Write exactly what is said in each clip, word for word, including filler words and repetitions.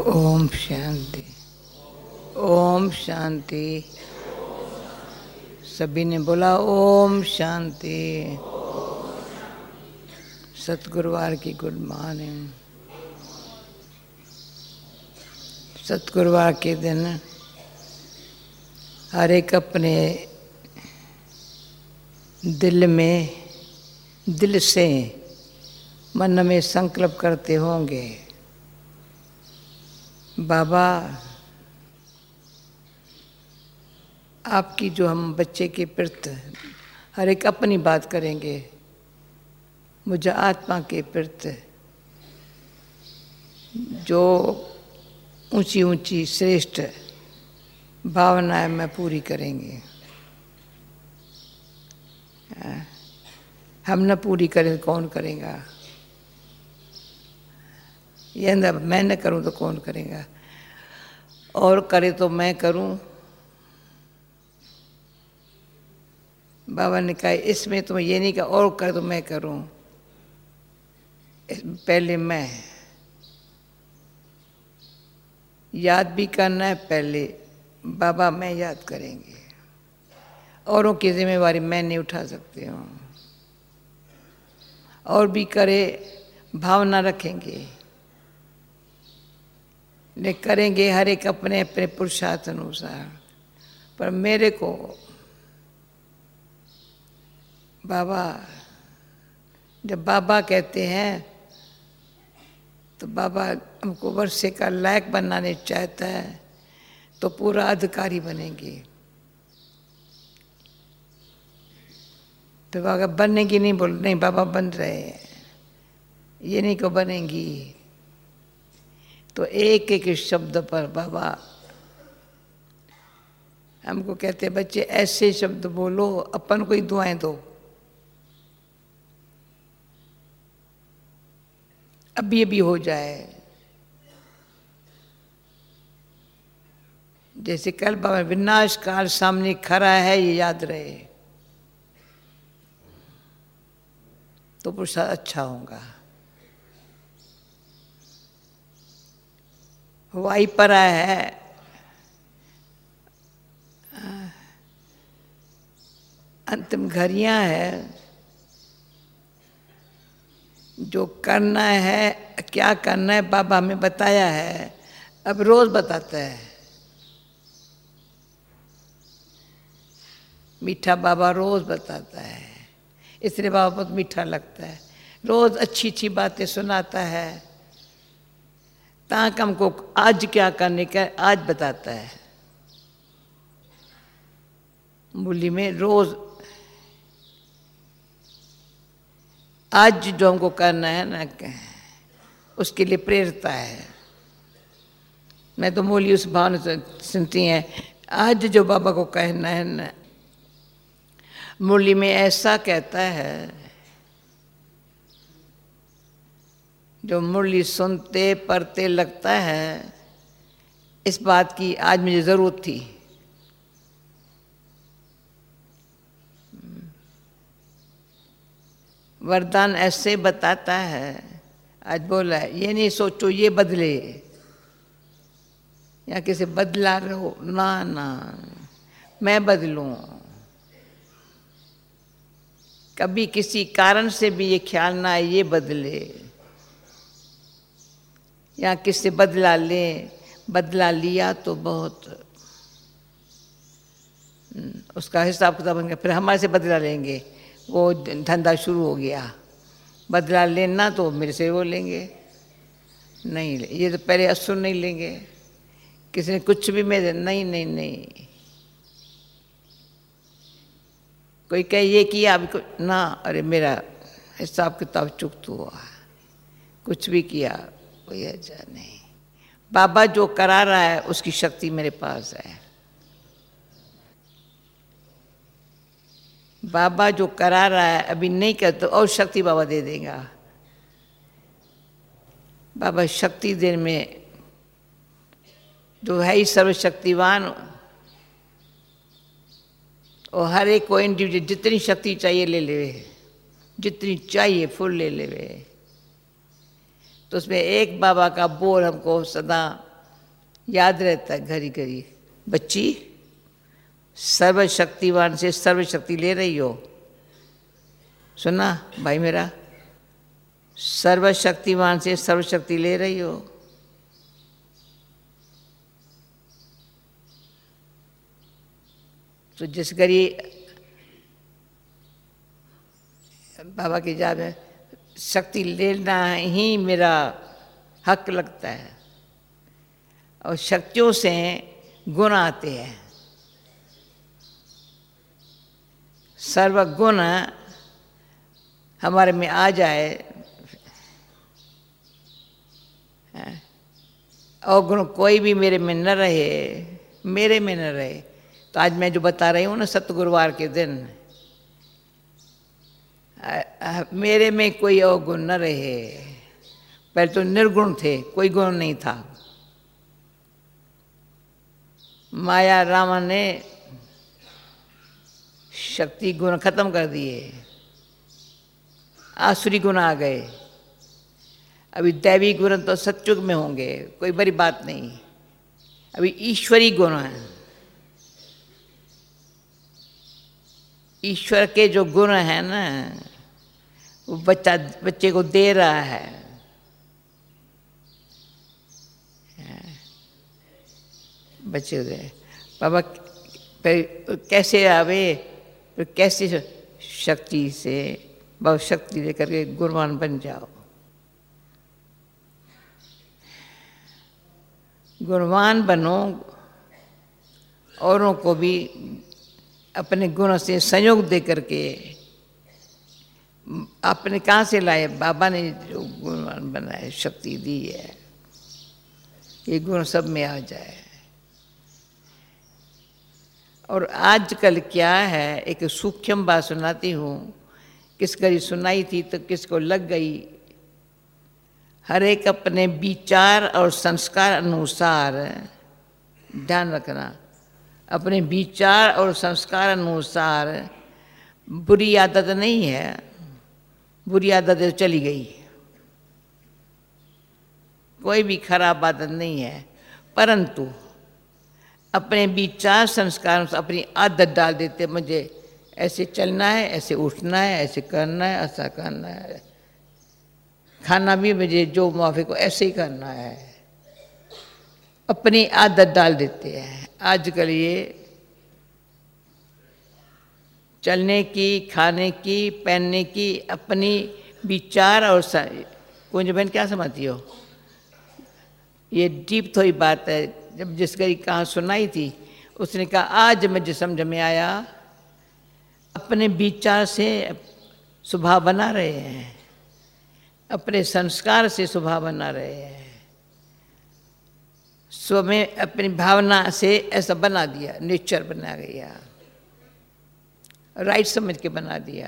ओम शांति। ओम शांति। सभी ने बोला ओम शांति। सतगुरुवार की गुड मॉर्निंग। सतगुरुवार के दिन हर एक अपने दिल में दिल से मन में संकल्प करते होंगे, बाबा आपकी जो हम बच्चे के प्रति हर एक अपनी बात करेंगे, मुझे आत्मा के प्रति जो ऊंची ऊंची श्रेष्ठ भावनाएं में पूरी करेंगे। हम न पूरी करें तो कौन करेगा? ये ना मैं न करूं तो कौन करेगा? और करे तो मैं करूं। बाबा ने कहा इसमें तो ये नहीं कहा और करे तो मैं करूं, पहले मैं याद भी करना है। पहले बाबा मैं याद करेंगे, औरों की जिम्मेवारी मैं नहीं उठा सकती हूँ। और भी करे भावना रखेंगे, ले करेंगे हर एक अपने अपने पुरुषार्थ अनुसार। पर मेरे को बाबा, जब बाबा कहते हैं तो बाबा हमको वर्षे का लायक बनाने चाहता है तो पूरा अधिकारी बनेंगे। तो बाबा बनेगी नहीं, बोल नहीं बाबा बन रहे हैं, ये नहीं को बनेंगी। तो एक एक शब्द पर बाबा हमको कहते हैं बच्चे ऐसे शब्द बोलो, अपन को ही दुआएं दो। अभी अभी हो जाए। जैसे कल बाबा विनाश काल सामने खड़ा है, ये याद रहे तो पुरुषार्थ अच्छा होगा। वाई पर है, अंतिम घड़ियां है, जो करना है क्या करना है बाबा हमें बताया है, अब रोज बताता है। मीठा बाबा रोज बताता है, इसलिए बाबा बहुत मीठा लगता है। रोज अच्छी अच्छी बातें सुनाता है, ताकि हमको आज क्या करने का आज बताता है। मुरली में रोज आज जो हमको करना है ना, उसके लिए प्रेरता है। मैं तो मुरली उस भावना से सुनती हैं, आज जो बाबा को कहना है ना, मुरली में ऐसा कहता है, जो मुरली सुनते पढ़ते लगता है इस बात की आज मुझे जरूरत थी। वरदान ऐसे बताता है, आज बोला है ये नहीं सोचो ये बदले या किसी बदला रहो, ना ना मैं बदलूं। कभी किसी कारण से भी ये ख्याल ना आए ये बदले, या किससे बदला ले, बदला लिया तो बहुत उसका हिसाब किताब बन गया, फिर हमारे से बदला लेंगे, वो धंधा शुरू हो गया। बदला लेना तो मेरे से वो लेंगे, नहीं ये तो पहले असुर नहीं लेंगे। किसी ने कुछ भी मेरे नहीं नहीं नहीं, कोई कहे ये किया अभी ना, अरे मेरा हिसाब किताब चुकत हुआ, कुछ भी किया कोई ऐसा नहीं। बाबा जो करा रहा है उसकी शक्ति मेरे पास है। बाबा जो करा रहा है अभी नहीं कर तो और शक्ति बाबा दे देगा। बाबा शक्ति देने में जो है ही सर्वशक्तिवान, और हर एक को इंडिविजुअल जितनी शक्ति चाहिए ले ले, जितनी चाहिए फुल ले ले। तो उसमें एक बाबा का बोल हमको सदा याद रहता है घड़ी घड़ी। बच्ची, सर्वशक्तिवान से सर्वशक्ति ले रही हो, सुना भाई मेरा, सर्वशक्तिवान से सर्वशक्ति ले रही हो। तो जिस घड़ी बाबा की जाप में शक्ति लेना ही मेरा हक लगता है, और शक्तियों से गुण आते हैं। सर्वगुण हमारे में आ जाए, और गुण कोई भी मेरे में न रहे, मेरे में न रहे, तो आज मैं जो बता रही हूँ ना, सतगुरुवार के दिन मेरे में कोई अवगुण न रहे। पहले तो निर्गुण थे, कोई गुण नहीं था। माया रावण ने शक्ति गुण खत्म कर दिए, आसुरी गुण आ गए। अभी दैवी गुण तो सतयुग में होंगे, कोई बड़ी बात नहीं। अभी ईश्वरी गुण है, ईश्वर के जो गुण हैं ना, वो बच्चा बच्चे को दे रहा है। बच्चे को दे, बाबा कैसे आवे, तो कैसे शक्ति से, बहुत शक्ति लेकर के गुणवान बन जाओ। गुणवान बनो, औरों को भी अपने गुणों से संयोग दे करके। आपने कहाँ से लाए? बाबा ने जो गुणवान बनाए, शक्ति दी है, ये गुण सब में आ जाए। और आजकल क्या है, एक सूक्ष्म बात सुनाती हूँ, किस घड़ी सुनाई थी तो किसको लग गई। हर एक अपने विचार और संस्कार अनुसार, ध्यान रखना, अपने विचार और संस्कार अनुसार, बुरी आदत नहीं है, बुरी आदत चली गई, कोई भी खराब आदत नहीं है, परंतु अपने विचार संस्कार से अपनी आदत डाल देते। मुझे ऐसे चलना है, ऐसे उठना है, ऐसे करना है, ऐसा करना है, खाना भी मुझे जो माफी को ऐसे ही करना है, अपनी आदत डाल देते हैं। आजकल ये चलने की, खाने की, पहनने की अपनी विचार और कुंज बहन क्या समझती हो? ये डीप थोड़ी बात है। जब जिस घड़ी कहाँ सुनाई थी, उसने कहा आज मुझे समझ में आया, अपने विचार से स्वभाव बना रहे हैं, अपने संस्कार से स्वभाव बना रहे हैं, स्व में अपनी भावना से ऐसा बना दिया, नेचर बना गया, राइट समझ के बना दिया।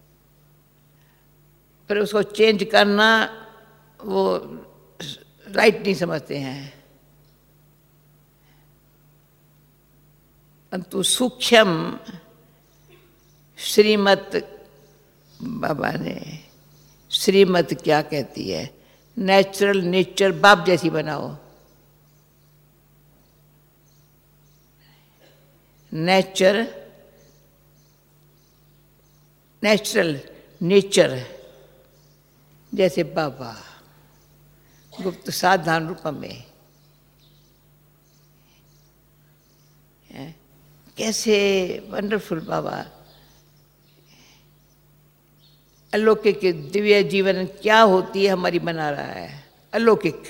फिर उसको चेंज करना वो राइट नहीं समझते हैं। परंतु सूक्ष्म श्रीमत बाबा ने, श्रीमत क्या कहती है? नेचुरल नेचर बाप जैसी बनाओ। नेचर, नेचुरल नेचर जैसे बाबा, गुप्त साधारण रूप में। कैसे वंडरफुल बाबा, अलौकिक दिव्य जीवन क्या होती है हमारी बना रहा है। अलौकिक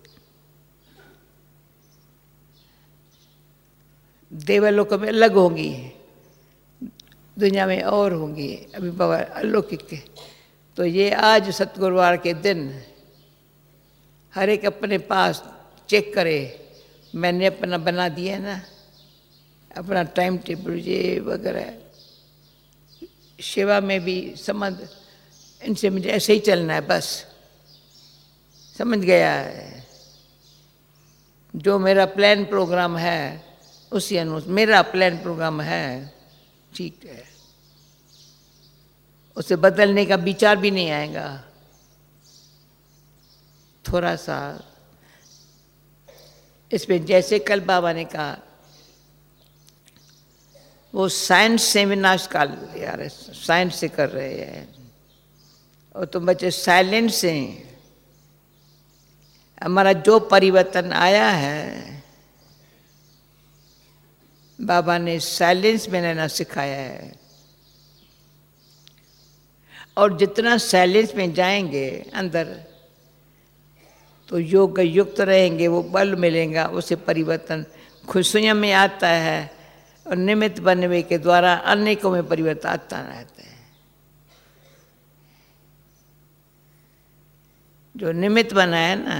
देवलोक में अलग होंगी, दुनिया में और होंगी, अभी बाबा अलौकिक। तो ये आज सतगुरुवार के दिन हर एक अपने पास चेक करे। मैंने अपना बना दिया ना, अपना टाइम टेबल ये वगैरह, सेवा में भी समझ, इनसे मुझे ऐसे ही चलना है, बस समझ गया है। जो मेरा प्लान प्रोग्राम है उसी अनुसार मेरा प्लान प्रोग्राम है, ठीक है, उसे बदलने का विचार भी नहीं आएगा। थोड़ा सा इसमें जैसे कल बाबा ने कहा, वो साइंस से विनाश काल यार साइंस से कर रहे हैं, और तुम बच्चे साइलेंस से। हमारा जो परिवर्तन आया है बाबा ने साइलेंस में रहना सिखाया है, और जितना साइलेंस में जाएंगे अंदर तो योग युक्त रहेंगे, वो बल मिलेगा, उसे परिवर्तन खुशियों में आता है, और निमित्त बनने के द्वारा अनेकों में परिवर्तन आता रहता है। जो निमित्त बना है ना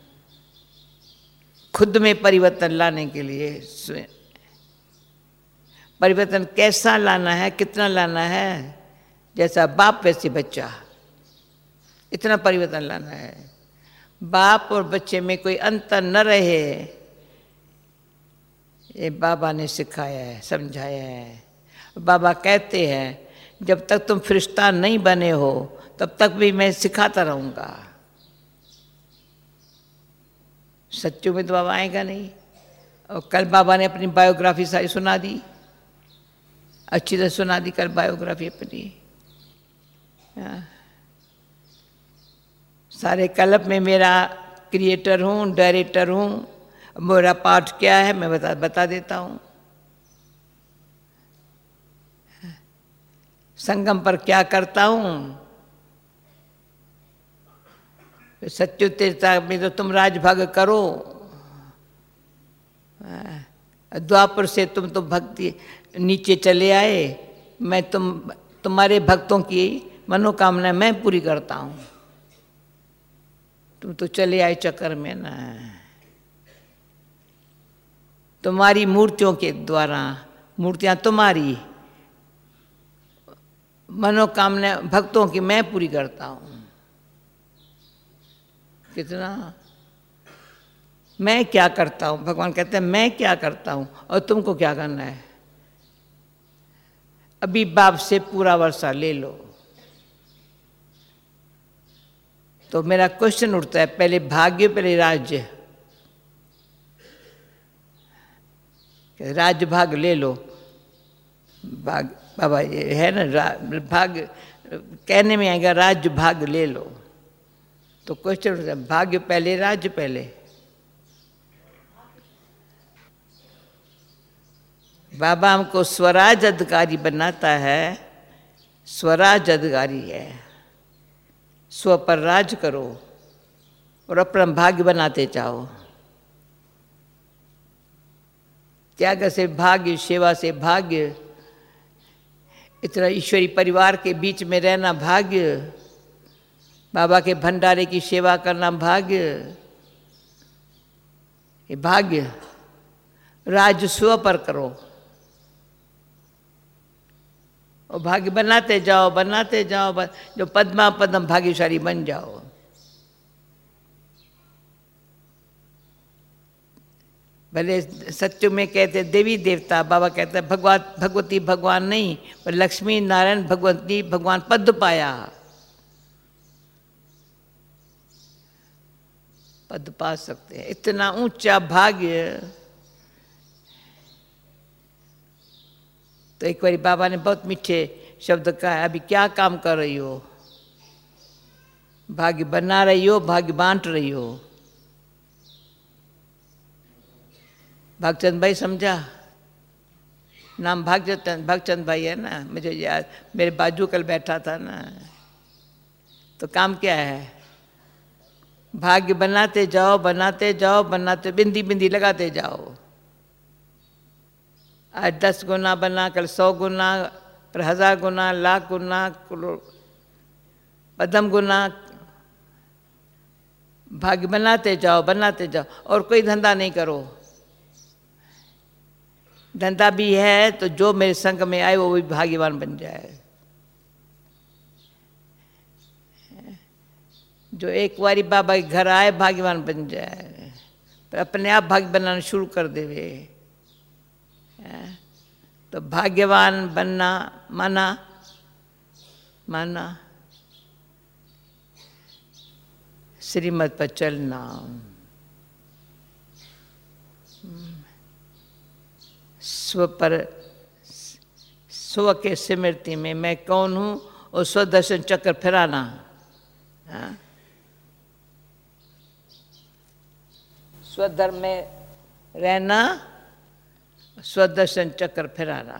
खुद में परिवर्तन लाने के लिए, परिवर्तन कैसा लाना है, कितना लाना है, जैसा बाप वैसे बच्चा, इतना परिवर्तन लाना है। बाप और बच्चे में कोई अंतर न रहे, ये बाबा ने सिखाया है, समझाया है। बाबा कहते हैं जब तक तुम फरिश्ता नहीं बने हो तब तक भी मैं सिखाता रहूँगा। सच्चों में तो बाबा आएगा नहीं। और कल बाबा ने अपनी बायोग्राफी सारी सुना दी, अच्छी तरह सुना दी कल बायोग्राफी अपनी। सारे कल्प में मेरा क्रिएटर हूँ, डायरेक्टर हूँ, मेरा पार्ट क्या है मैं बता बता देता हूँ। संगम पर क्या करता हूँ, सत्युत्तरता में तो तुम राजभाग करो, द्वापर से तुम तो भक्ति नीचे चले आए, मैं तुम तुम्हारे भक्तों की मनोकामना मैं पूरी करता हूँ। तुम तो चले आए चक्कर में ना, तुम्हारी मूर्तियों के द्वारा, मूर्तियाँ तुम्हारी मनोकामना भक्तों की मैं पूरी करता हूँ। कितना मैं क्या करता हूँ, भगवान कहते हैं मैं क्या करता हूँ और तुमको क्या करना है। अभी बाप से पूरा वर्षा ले लो। तो मेरा क्वेश्चन उठता है, पहले भाग्य पहले राज्य, राज्य भाग ले लो। भाग बाबा ये है ना, भाग कहने में आएगा राज्य भाग ले लो। तो क्वेश्चन उठता है भाग्य पहले राज्य पहले। बाबा हमको स्वराज अधिकारी बनाता है, स्वराज अधिकारी है, स्व पर राज करो और अपना भाग्य बनाते जाओ। त्याग से भाग्य, सेवा से भाग्य, इतना ईश्वरी परिवार के बीच में रहना भाग्य, बाबा के भंडारे की सेवा करना भाग्य, ये भाग्य। राज स्व पर करो और भाग्य बनाते जाओ, बनाते जाओ, जो पद्मा पद्म भाग्यशाली बन जाओ। भले सत्य में कहते देवी देवता, बाबा कहते हैं भगवान भगवती भगवान नहीं, पर लक्ष्मी नारायण भगवती भगवान पद पाया, पद पा सकते हैं। इतना ऊंचा भाग्य। तो एक बार बाबा ने बहुत मीठे शब्द कहा, अभी क्या काम कर रही हो, भाग्य बना रही हो, भाग्य बांट रही हो। भागचंद भाई समझा, नाम भागचंद भागचंद भाई है ना, मुझे याद, मेरे बाजू कल बैठा था ना। तो काम क्या है, भाग्य बनाते जाओ, बनाते जाओ, बनाते, बिंदी बिंदी लगाते जाओ। आज दस गुना बना, कल सौ गुना, पर हजार गुना, लाख गुना, करोड़ पदम गुना। भाग्य बनाते जाओ, बनाते जाओ, और कोई धंधा नहीं करो। धंधा भी है तो जो मेरे संग में आए वो भी भाग्यवान बन जाए। जो एक बारी बाबा के घर आए भाग्यवान बन जाए, पर अपने आप भाग्य बनाना शुरू कर देवे। तो भाग्यवान बनना माना माना श्रीमत पर चलना। स्व पर स्व के स्मृति में मैं कौन हूँ और स्वदर्शन चक्र फिराना। हाँ? स्वधर्म में रहना, स्वदर्शन चक्र फिराना।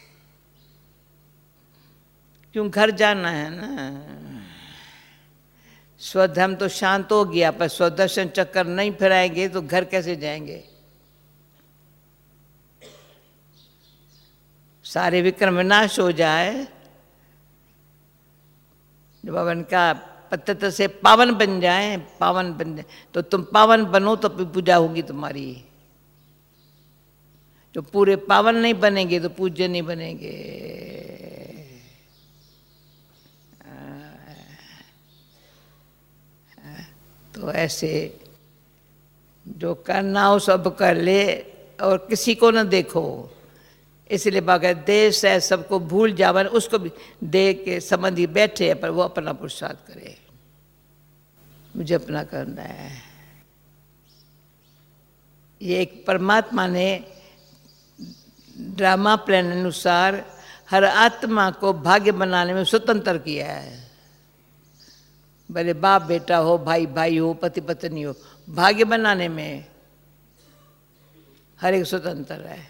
क्यों घर जाना है ना। स्वधर्म तो शांत हो गया, पर स्वदर्शन चक्कर नहीं फिराएंगे तो घर कैसे जाएंगे। सारे विक्रम विनाश हो जाए, जब भवन का पतित से पावन बन जाए, पावन बन जाए तो तुम पावन बनो तो पूजा होगी तुम्हारी। जो पूरे पावन नहीं बनेंगे तो पूज्य नहीं बनेंगे। तो ऐसे जो करना हो सब कर ले और किसी को न देखो। इसलिए बाकी देश है सबको भूल जावन, उसको भी देख के संबंधी बैठे है, पर वो अपना पुरुषार्थ करे। मुझे अपना करना है। ये एक परमात्मा ने ड्रामा प्लान अनुसार हर आत्मा को भाग्य बनाने में स्वतंत्र किया है। भले बाप बेटा हो, भाई भाई हो, पति पत्नी हो, भाग्य बनाने में हर एक स्वतंत्र है।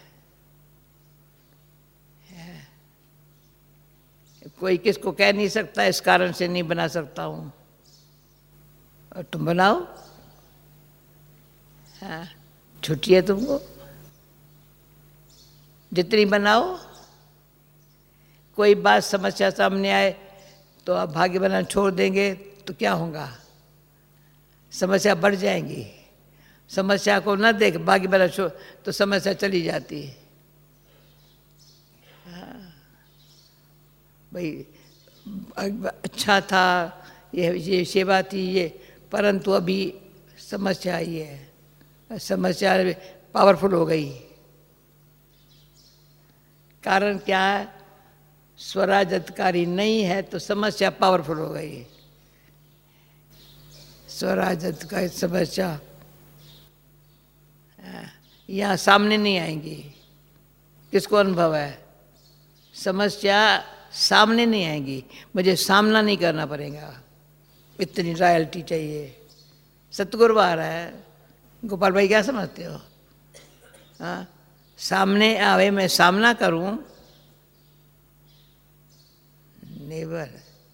कोई किसको कह नहीं सकता इस कारण से नहीं बना सकता हूँ, और तुम बनाओ। हाँ, छुट्टी है तुमको, जितनी बनाओ। कोई बात समस्या सामने आए तो आप भाग्य बनाना छोड़ देंगे तो क्या होगा, समस्या बढ़ जाएंगी। समस्या को न देख भाग्य बनाना छोड़ तो समस्या चली जाती है। भाई अच्छा था, ये ये सेवा थी ये, परंतु अभी समस्या आई है, समस्या पावरफुल हो गई। कारण क्या है, स्वराज अधिकारी नहीं है तो समस्या पावरफुल हो गई। स्वराज अधिकारी समस्या यहाँ सामने नहीं आएंगी। किसको अनुभव है, समस्या सामने नहीं आएंगी, मुझे सामना नहीं करना पड़ेगा। इतनी रॉयल्टी चाहिए। सतगुरु आ रहा है, गोपाल भाई क्या समझते हो? हाँ, सामने आवे मैं सामना करूं, नेवर।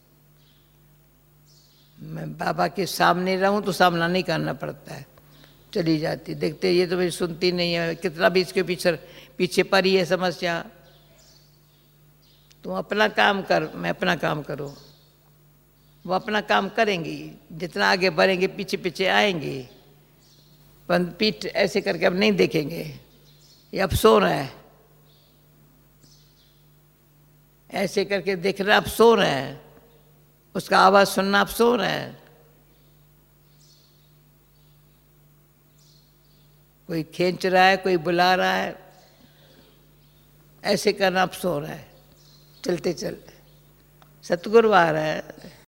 मैं बाबा के सामने रहूं तो सामना नहीं करना पड़ता है, चली जाती। देखते ये तो भाई सुनती नहीं है, कितना भी इसके पीछे पीछे पड़ी है समस्या। तुम अपना काम कर, मैं अपना काम करूं। वो अपना काम करेंगी, जितना आगे बढ़ेंगे पीछे पीछे आएंगे, पर पीठ ऐसे करके अब नहीं देखेंगे। ये अब सो रहा है, ऐसे करके देखना अब सो रहा है, उसका आवाज़ सुनना अब सो रहा है। कोई खींच रहा है, कोई बुला रहा है, ऐसे करना अब सो रहा है। चलते चलते सतगुरु आ रहा है,